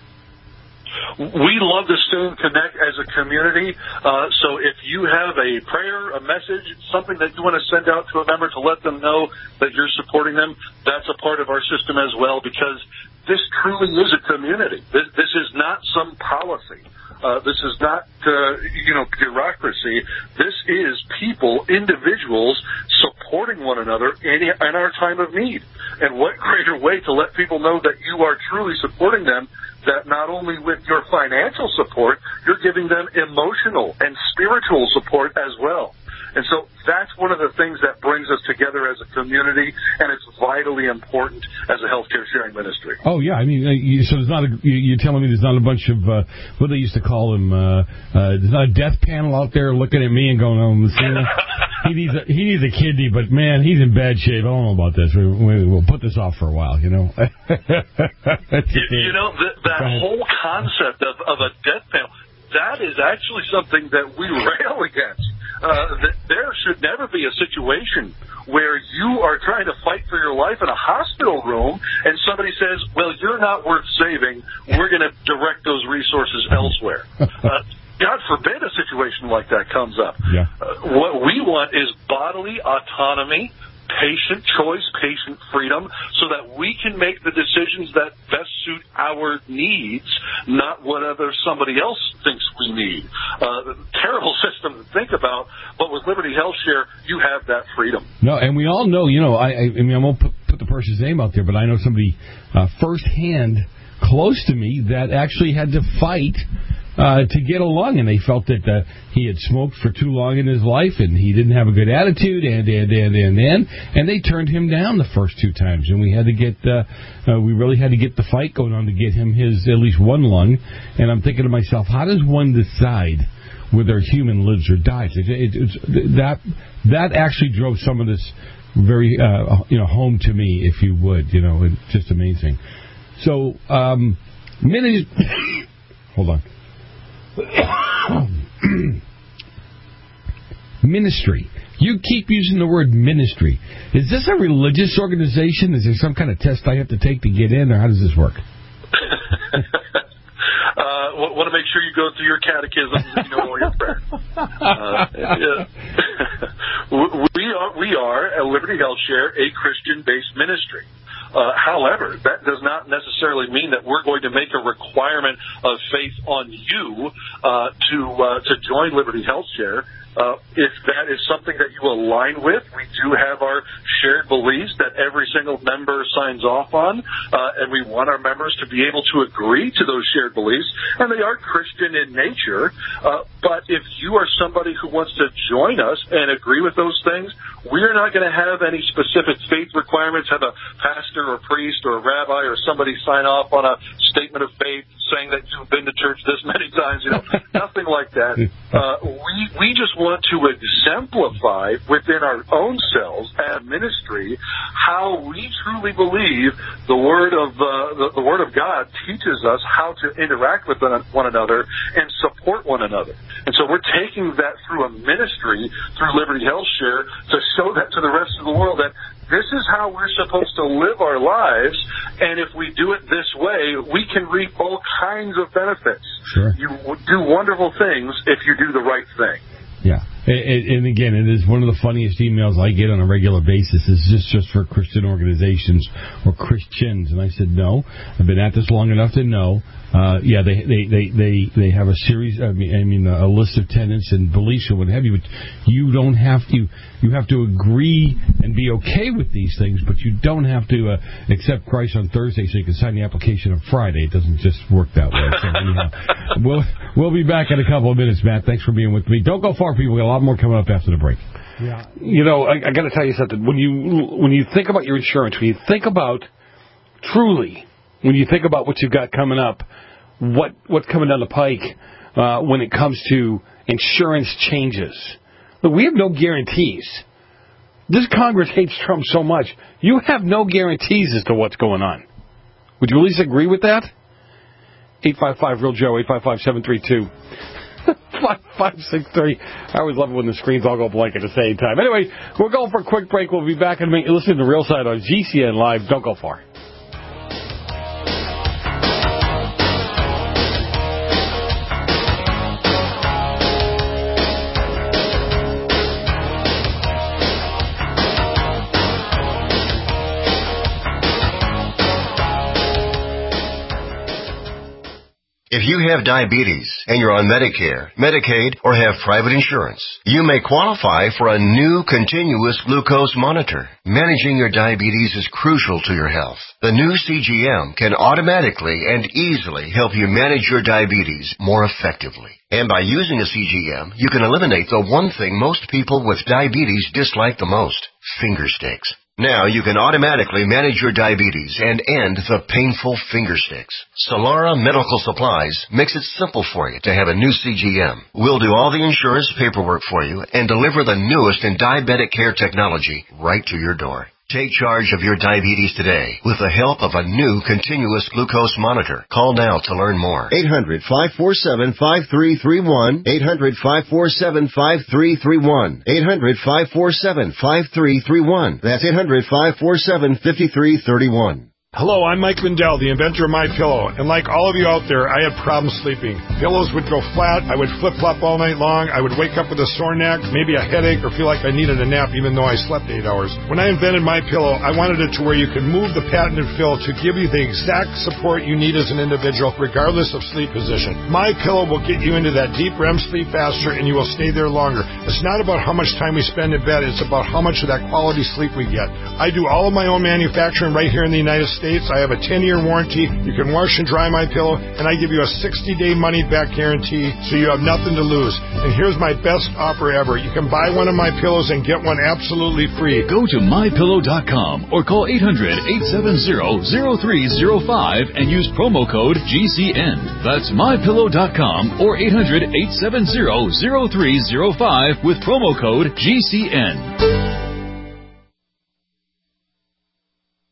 We love to stay and connect as a community. Uh, so if you have a prayer, a message, something that you want to send out to a member to let them know that you're supporting them, that's a part of our system as well, because this truly is a community. This, this is not some policy. Uh, this is not, uh, you know, bureaucracy. This is people, individuals, supporting one another in, in our time of need. And what greater way to let people know that you are truly supporting them, that not only with your financial support, you're giving them emotional and spiritual support as well. And so that's one of the things that brings us together as a community, and it's vitally important as a healthcare sharing ministry. Oh, yeah. I mean, uh, you, so there's not a, you, you're telling me there's not a bunch of, uh, what they used to call them, uh, uh, there's not a death panel out there looking at me and going, oh, Messina, he needs a, he needs a kidney, but, man, he's in bad shape. I don't know about this. We, we, we'll put this off for a while, you know. you, you know, th- that whole concept of, of a death panel, that is actually something that we rail against. Uh, that there should never be a situation where you are trying to fight for your life in a hospital room and somebody says, well, you're not worth saving. We're going to direct those resources elsewhere. Uh, God forbid a situation like that comes up. Yeah. Uh, what we want is bodily autonomy, patient choice, patient freedom, so that we can make the decisions that best suit our needs, not whatever somebody else thinks we need. Uh, terrible system to think about, but with Liberty Health Share, you have that freedom. No, and we all know, you know, I, I mean, I won't put, put the person's name out there, but I know somebody uh, firsthand close to me that actually had to fight Uh, to get along, and they felt that uh, he had smoked for too long in his life, and he didn't have a good attitude, and and and and and, and they turned him down the first two times, and we had to get, uh, uh, we really had to get the fight going on to get him his at least one lung. And I'm thinking to myself, how does one decide whether a human lives or dies? It, it, it's, that that actually drove some of this very, uh, you know, home to me, if you would, you know, it's just amazing. So, um, minute, hold on. Ministry. You keep using the word ministry. Is this a religious organization? Is there some kind of test I have to take to get in, or how does this work? uh, want to make sure you go through your catechism and you know all your prayers. Uh, yeah. we are we are at Liberty Health Share a Christian-based ministry. Uh, however, that does not necessarily mean that we're going to make a requirement of faith on you uh, to uh, to join Liberty Health Share. Uh, if that is something that you align with, we do have our shared beliefs that every single member signs off on, uh, and we want our members to be able to agree to those shared beliefs, and they are Christian in nature. Uh, but if you are somebody who wants to join us and agree with those things, we're not going to have any specific faith requirements, have a pastor or priest or a rabbi or somebody sign off on a statement of faith saying that you've been to church this many times, you know, nothing like that. Uh, we, we just want to exemplify within our own selves as ministry how we truly believe the Word of uh, the, the Word of God teaches us how to interact with one another and support one another. And so we're taking that through a ministry, through Liberty Health Share, to show that to the rest of the world that this is how we're supposed to live our lives, and if we do it this way, we can reap all kinds of benefits. Sure. You do wonderful things if you do the right thing. Yeah. And, and again, it is one of the funniest emails I get on a regular basis. Is this just for Christian organizations or Christians? And I said, no. I've been at this long enough to know. Uh, yeah, they, they, they, they, they have a series, I mean, I mean, a list of tenets and beliefs and what have you, but you don't have to, you have to agree and be okay with these things, but you don't have to uh, accept Christ on Thursday so you can sign the application on Friday. It doesn't just work that way. So anyhow, we'll, we'll be back in a couple of minutes, Matt. Thanks for being with me. Don't go far, people. We've got a lot more coming up after the break. Yeah. You know, I, I got to tell you something. When you when you think about your insurance, when you think about truly, when you think about what you've got coming up, what what's coming down the pike uh, when it comes to insurance changes. Look, we have no guarantees. This Congress hates Trump so much. You have no guarantees as to what's going on. Would you at least agree with that? eight five five real Joe, eight five five, seven three two. five five six three. I always love it when the screens all go blank at the same time. Anyway, we're going for a quick break. We'll be back in a minute. You're listening to Real Side on G C N Live. Don't go far. If you have diabetes and you're on Medicare, Medicaid, or have private insurance, you may qualify for a new continuous glucose monitor. Managing your diabetes is crucial to your health. The new C G M can automatically and easily help you manage your diabetes more effectively. And by using a C G M, you can eliminate the one thing most people with diabetes dislike the most, finger sticks. Now you can automatically manage your diabetes and end the painful finger sticks. Solara Medical Supplies makes it simple for you to have a new C G M. We'll do all the insurance paperwork for you and deliver the newest in diabetic care technology right to your door. Take charge of your diabetes today with the help of a new continuous glucose monitor. Call now to learn more. eight hundred, five four seven, five three three one. eight hundred, five four seven, five three three one. eight hundred, five four seven, five three three one. That's eight hundred, five four seven, five three three one. Hello, I'm Mike Lindell, the inventor of MyPillow, and like all of you out there, I had problems sleeping. Pillows would go flat, I would flip-flop all night long, I would wake up with a sore neck, maybe a headache, or feel like I needed a nap even though I slept eight hours. When I invented MyPillow, I wanted it to where you could move the patented fill to give you the exact support you need as an individual, regardless of sleep position. MyPillow will get you into that deep R E M sleep faster, and you will stay there longer. It's not about how much time we spend in bed, it's about how much of that quality sleep we get. I do all of my own manufacturing right here in the United States. States. I have a ten-year warranty. You can wash and dry MyPillow, and I give you a sixty-day money-back guarantee, so you have nothing to lose. And here's my best offer ever. You can buy one of my pillows and get one absolutely free. Go to my pillow dot com or call eight hundred, eight seven zero, zero three zero five and use promo code G C N. That's my pillow dot com or eight hundred, eight seven zero, zero three zero five with promo code G C N.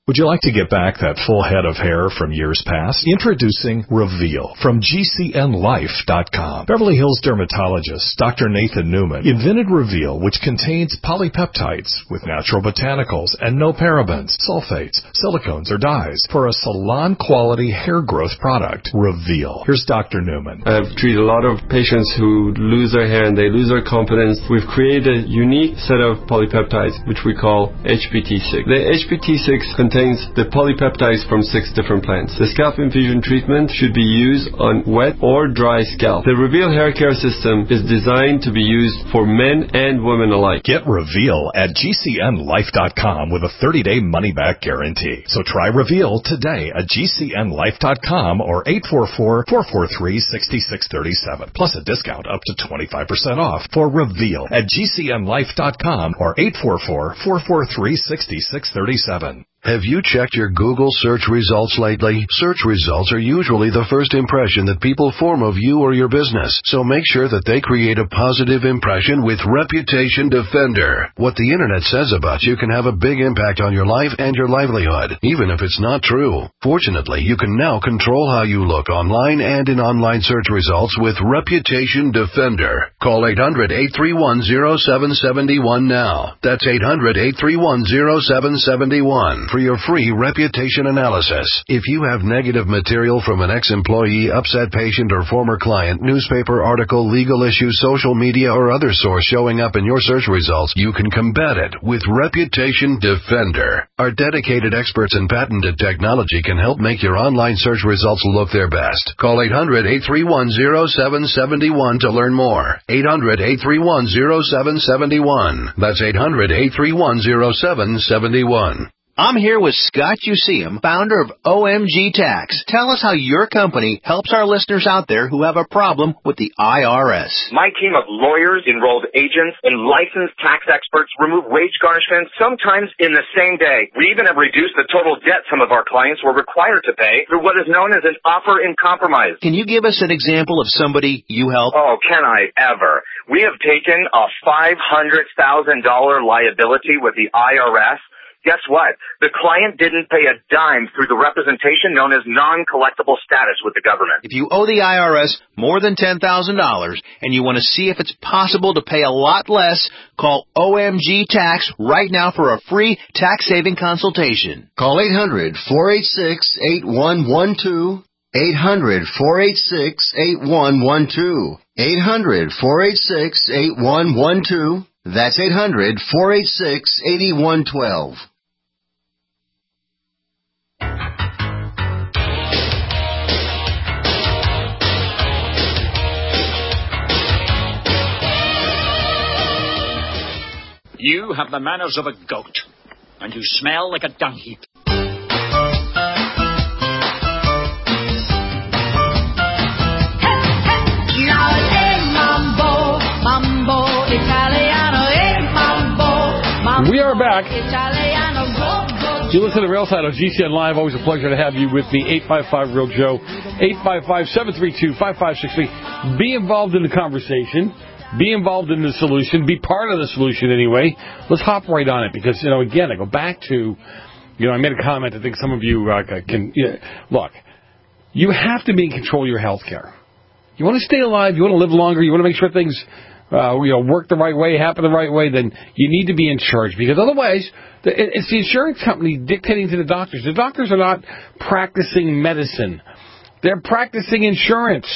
Would you like to get back that full head of hair from years past? Introducing Reveal from G C N Life dot com. Beverly Hills dermatologist Doctor Nathan Newman invented Reveal, which contains polypeptides with natural botanicals and no parabens, sulfates, silicones, or dyes for a salon-quality hair growth product. Reveal. Here's Doctor Newman. I've treated a lot of patients who lose their hair and they lose their confidence. We've created a unique set of polypeptides, which we call H P T six. The H P T six contains the polypeptides from six different plants. The scalp infusion treatment should be used on wet or dry scalp. The Reveal hair care system is designed to be used for men and women alike. Get Reveal at G C N Life dot com with a thirty-day money-back guarantee. So try Reveal today at G C N Life dot com or eight four four, four four three, six six three seven. Plus a discount up to twenty-five percent off for Reveal at G C N Life dot com or eight four four, four four three, six six three seven. Have you checked your Google search results lately? Search results are usually the first impression that people form of you or your business, so make sure that they create a positive impression with Reputation Defender. What the internet says about you can have a big impact on your life and your livelihood, even if it's not true. Fortunately, you can now control how you look online and in online search results with Reputation Defender. Call eight hundred, eight three one, zero seven seven one now. That's eight hundred, eight three one, zero seven seven one. For your free reputation analysis. If you have negative material from an ex-employee, upset patient, or former client, newspaper article, legal issue, social media, or other source showing up in your search results, you can combat it with Reputation Defender. Our dedicated experts in patented technology can help make your online search results look their best. Call eight hundred, eight three one, zero seven seven one to learn more. eight hundred, eight three one, zero seven seven one. That's eight hundred, eight three one, zero seven seven one. I'm here with Scott Useum, founder of O M G Tax. Tell us how your company helps our listeners out there who have a problem with the I R S. My team of lawyers, enrolled agents, and licensed tax experts remove wage garnishments sometimes in the same day. We even have reduced the total debt some of our clients were required to pay through what is known as an offer in compromise. Can you give us an example of somebody you help? Oh, can I ever? We have taken a five hundred thousand dollars liability with the I R S. Guess what? The client didn't pay a dime through the representation known as non-collectible status with the government. If you owe the I R S more than ten thousand dollars and you want to see if it's possible to pay a lot less, call O M G Tax right now for a free tax-saving consultation. Call eight hundred, four eight six, eight one one two. eight hundred, four eight six, eight one one two. eight hundred, four eight six, eight one one two. That's eight hundred, four eight six, eight one one two. You have the manners of a goat, and you smell like a dung heap. We are back. You listen to Railside on G C N Live. Always a pleasure to have you with me. eight five five, real Joe. eight five five, seven three two, five five six three. Be involved in the conversation. Be involved in the solution. Be part of the solution anyway. Let's hop right on it because, you know, again, I go back to, you know, I made a comment. I think some of you uh, can, you know, look, you have to be in control of your health care. You want to stay alive. You want to live longer. You want to make sure things Uh, you know, work the right way, happen the right way, then you need to be in charge. Because otherwise, the, it's the insurance company dictating to the doctors. The doctors are not practicing medicine. They're practicing insurance.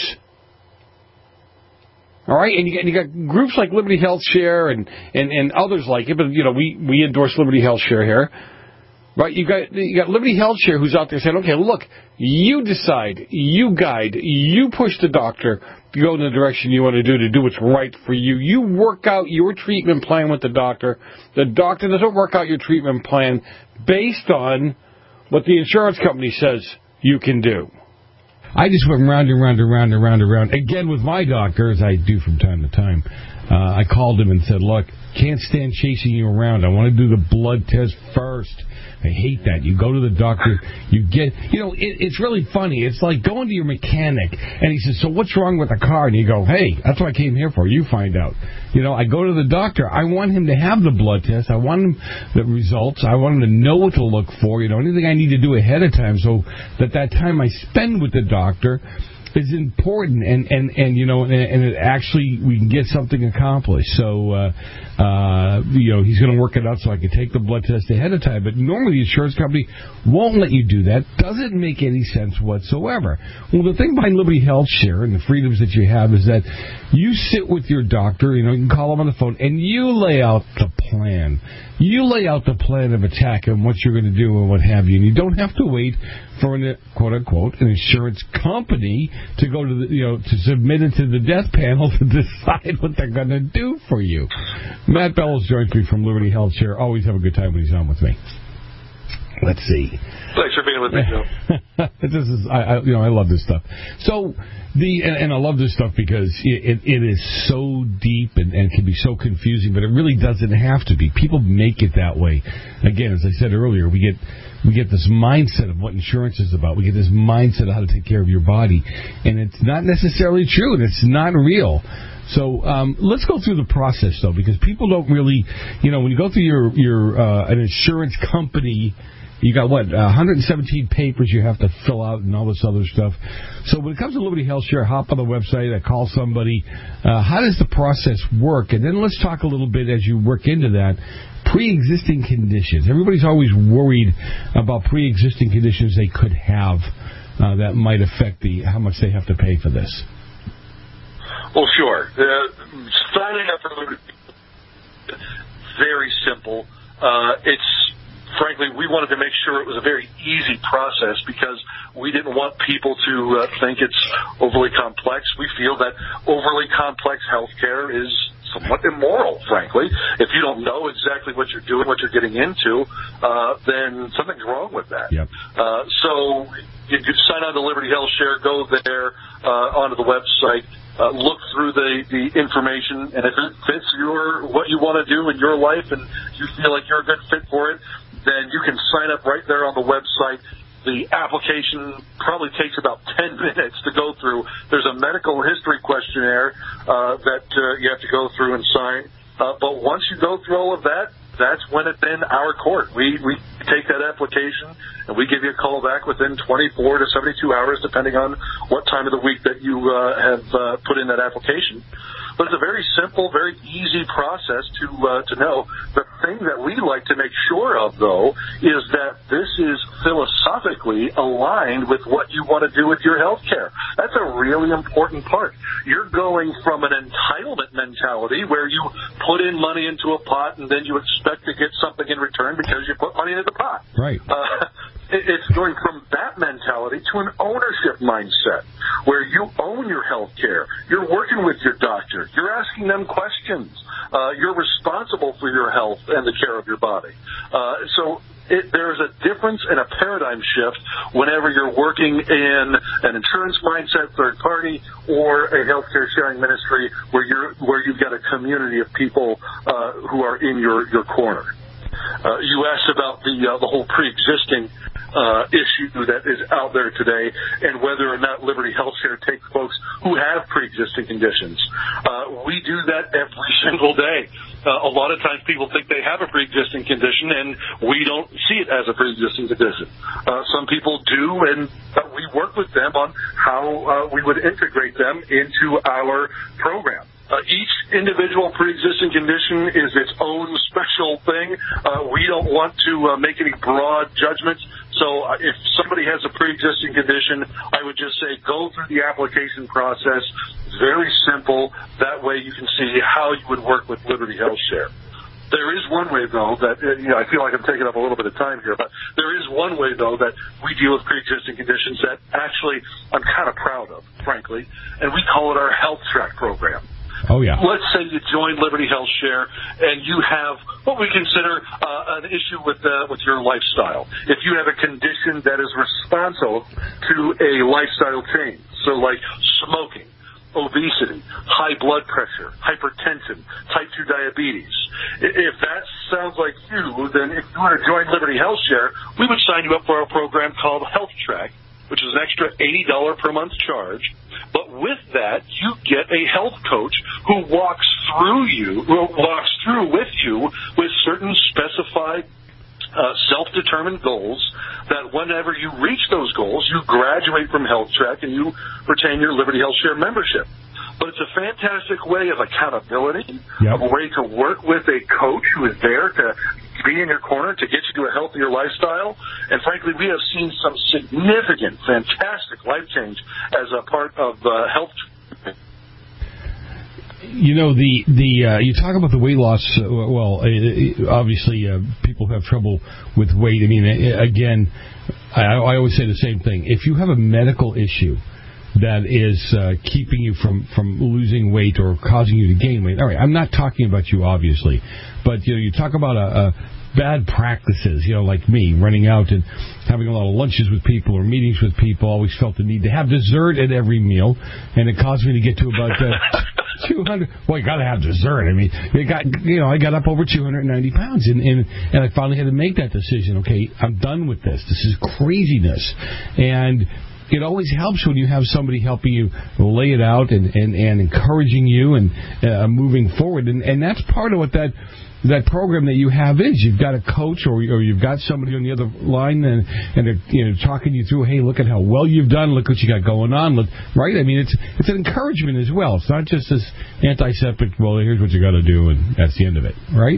All right? And you got, you got groups like Liberty Health Share and, and, and others like it. But, you know, we, we endorse Liberty Health Share here. Right? You got, you got Liberty Health Share who's out there saying, okay, look, you decide, you guide, you push the doctor to go in the direction you want to do to do what's right for you. You work out your treatment plan with the doctor. The doctor doesn't work out your treatment plan based on what the insurance company says you can do. I just went round and round and round and round and round. Again, with my doctor, as I do from time to time, uh, I called him and said, look, can't stand chasing you around. I want to do the blood test first. I hate that. You go to the doctor, you get, you know, it, it's really funny. It's like going to your mechanic, and he says, so what's wrong with the car? And you go, hey, that's what I came here for. You find out. You know, I go to the doctor. I want him to have the blood test. I want him the results. I want him to know what to look for. You know, anything I need to do ahead of time so that that time I spend with the doctor is important, and, and, and you know, and, and it actually we can get something accomplished. So, uh, uh, you know, he's going to work it out so I can take the blood test ahead of time. But normally the insurance company won't let you do that. Doesn't make any sense whatsoever. Well, the thing behind Liberty Health Share and the freedoms that you have is that you sit with your doctor, you know, you can call him on the phone, and you lay out the plan. You lay out the plan of attack and what you're going to do and what have you. And you don't have to wait for an, quote unquote, an insurance company to go to the, you know, to submit it to the death panel to decide what they're going to do for you. Matt Bellows joins me from Liberty Health Share. Always have a good time when he's on with me. Let's see. Thanks for being with me, Joe. This is, I, I, you know, I love this stuff. So the, and, and I love this stuff because it, it, it is so deep and, and can be so confusing, but it really doesn't have to be. People make it that way. Again, as I said earlier, we get we get this mindset of what insurance is about. We get this mindset of how to take care of your body, and it's not necessarily true, and it's not real. So um, let's go through the process, though, because people don't really, you know, when you go through your your uh, an insurance company. You got, what, uh, one hundred seventeen papers you have to fill out and all this other stuff. So when it comes to Liberty Health Share, hop on the website, I call somebody. Uh, how does the process work? And then let's talk a little bit as you work into that. Pre-existing conditions. Everybody's always worried about pre-existing conditions they could have uh, that might affect the how much they have to pay for this. Well, sure. Uh, signing up for Liberty, very simple. Uh, it's Frankly, we wanted to make sure it was a very easy process because we didn't want people to uh, think it's overly complex. We feel that overly complex health care is somewhat immoral, frankly. If you don't know exactly what you're doing, what you're getting into, uh, then something's wrong with that. Yep. Uh, so you can sign on to Liberty Health Share, go there uh, onto the website, uh, look through the, the information, and if it fits your what you want to do in your life and you feel like you're a good fit for it, then you can sign up right there on the website. The application probably takes about ten minutes to go through. There's a medical history questionnaire uh, that uh, you have to go through and sign. Uh, but once you go through all of that, that's when it's in our court. We we take that application, and we give you a call back within twenty-four to seventy-two hours, depending on what time of the week that you uh, have uh, put in that application. But it's a very simple, very easy process to uh, to know. The thing that we like to make sure of, though, is that this is philosophically aligned with what you want to do with your health care. That's a really important part. You're going from an entitlement mentality where you put in money into a pot and then you expect to get something in return because you put money into the pot. Right. Uh, It's going from that mentality to an ownership mindset where you own your health care. You're working with your doctor. You're asking them questions. Uh, you're responsible for your health and the care of your body. Uh, so it, there's a difference and a paradigm shift whenever you're working in an insurance mindset, third party, or a healthcare sharing ministry where you're where you've got a community of people uh, who are in your, your corner. Uh, you asked about the uh, the whole pre-existing uh, issue that is out there today and whether or not Liberty Health Share takes folks who have pre-existing conditions. Uh, we do that every single day. Uh, a lot of times people think they have a pre-existing condition, and we don't see it as a pre-existing condition. Uh, some people do, and uh, we work with them on how uh, we would integrate them into our program. Uh, each individual pre-existing condition is its own special thing. Uh, we don't want to uh, make any broad judgments. So uh, if somebody has a pre-existing condition, I would just say go through the application process. It's very simple. That way you can see how you would work with Liberty Health Share. There is one way, though, that, you know, I feel like I'm taking up a little bit of time here, but there is one way, though, that we deal with pre-existing conditions that actually I'm kind of proud of, frankly, and we call it our Health Track program. Oh, yeah. Let's say you join Liberty Health Share and you have what we consider uh, an issue with uh, with your lifestyle. If you have a condition that is responsive to a lifestyle change, so like smoking, obesity, high blood pressure, hypertension, type two diabetes. If that sounds like you, then if you want to join Liberty Health Share, we would sign you up for a program called Health Track, which is an extra eighty dollars per month charge. But with that, you get a health coach who walks through you, who walks through with you with certain specified uh, self-determined goals that whenever you reach those goals, you graduate from Health Track and you retain your Liberty Health Share membership. But it's a fantastic way of accountability, yep. of a way to work with a coach who is there to be in your corner to get you to a healthier lifestyle. And frankly, we have seen some significant, fantastic life change as a part of uh, health. You know, the the uh, you talk about the weight loss. Uh, well, uh, obviously, uh, people who have trouble with weight. I mean, again, I, I always say the same thing. If you have a medical issue that is uh, keeping you from, from losing weight or causing you to gain weight. All right, I'm not talking about you, obviously, but you know, you talk about a, a bad practices, you know, like me, running out and having a lot of lunches with people or meetings with people, always felt the need to have dessert at every meal, and it caused me to get to about uh, two hundred. Well, you got to have dessert. I mean, it got, you know, I got up over two hundred ninety pounds, and, and, and I finally had to make that decision. Okay, I'm done with this. This is craziness. And it always helps when you have somebody helping you lay it out and, and, and encouraging you and uh, moving forward. And, and that's part of what that that program that you have is. You've got a coach or, or you've got somebody on the other line and, and they're you know, talking you through, hey, look at how well you've done. Look what you got going on. Look, right? I mean, it's it's an encouragement as well. It's not just this antiseptic, well, here's what you got to do, and that's the end of it, right?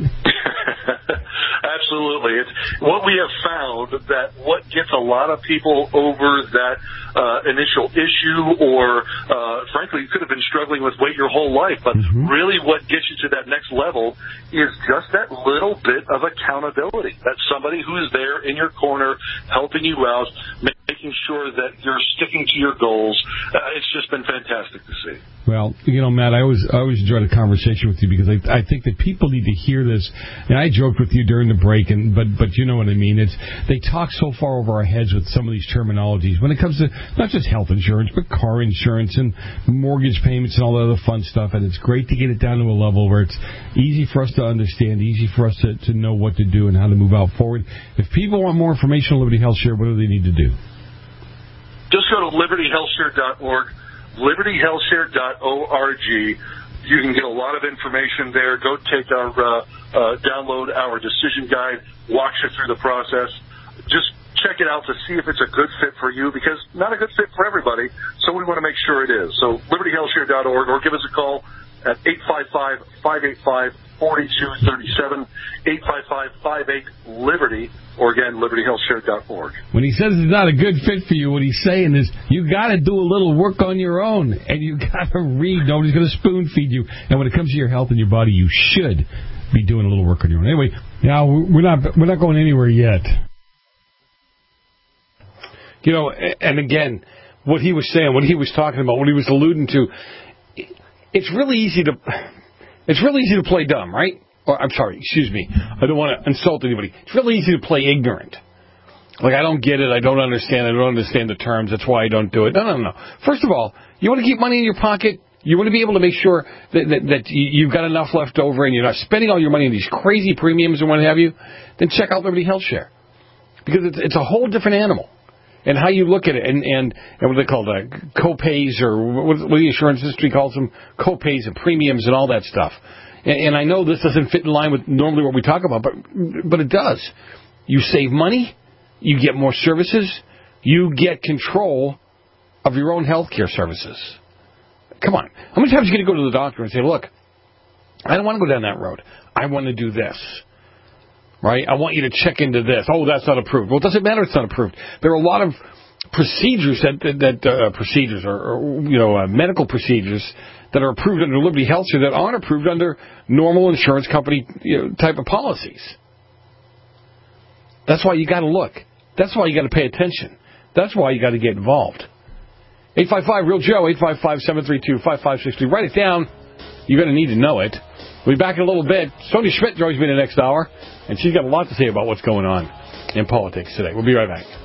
Absolutely. It's what we have found that what gets a lot of people over that uh, initial issue or, uh, frankly, you could have been struggling with weight your whole life, but mm-hmm. really what gets you to that next level is just that little bit of accountability. That's somebody who is there in your corner helping you out, making sure that you're sticking to your goals. Uh, it's just been fantastic to see. Well, you know, Matt, I always I always enjoy the conversation with you because I I think that people need to hear this. And I joked with you during the break, and but but you know what I mean. It's they talk so far over our heads with some of these terminologies when it comes to not just health insurance, but car insurance and mortgage payments and all that other fun stuff. And it's great to get it down to a level where it's easy for us to understand, easy for us to, to know what to do and how to move out forward. If people want more information on Liberty Health Share, what do they need to do? Just go to liberty health share dot org. liberty health share dot org. You can get a lot of information there. Go take our, uh, uh, download our decision guide, walks you through the process. Just check it out to see if it's a good fit for you, because not a good fit for everybody, so we want to make sure it is. So liberty health share dot org, or give us a call at eight five five, five eight five, four two three seven, eight five five, five eight, Liberty, or again, liberty health share dot org. When he says it's not a good fit for you, what he's saying is you got to do a little work on your own, and you got to read. Nobody's going to spoon feed you. And when it comes to your health and your body, you should be doing a little work on your own. Anyway, now we're not we're not going anywhere yet. You know, and again, what he was saying, what he was talking about, what he was alluding to, it's really easy to it's really easy to play dumb, right? Or, I'm sorry, excuse me. I don't want to insult anybody. It's really easy to play ignorant. Like, I don't get it. I don't understand. I don't understand the terms. That's why I don't do it. No, no, no. First of all, you want to keep money in your pocket? You want to be able to make sure that, that, that you've got enough left over and you're not spending all your money on these crazy premiums and what have you? Then check out Liberty Health Share. Because it's, it's a whole different animal. And how you look at it, and, and, and what they call the co-pays, or what, what the insurance industry calls them, co-pays and premiums and all that stuff. And, and I know this doesn't fit in line with normally what we talk about, but but it does. You save money, you get more services, you get control of your own health care services. Come on. How many times are you going to go to the doctor and say, look, I don't want to go down that road. I want to do this. Right? I want you to check into this. Oh, that's not approved. Well, it doesn't matter. It's not approved. There are a lot of procedures that that uh, procedures or, or you know uh, medical procedures that are approved under Liberty Health Share that aren't approved under normal insurance company you know, type of policies. That's why you got to look. That's why you got to pay attention. That's why you got to get involved. eight five five, real Joe, eight five five, seven three two, five five six two. Write it down. You're going to need to know it. We'll be back in a little bit. Sonia Schmidt joins me in the next hour, and she's got a lot to say about what's going on in politics today. We'll be right back.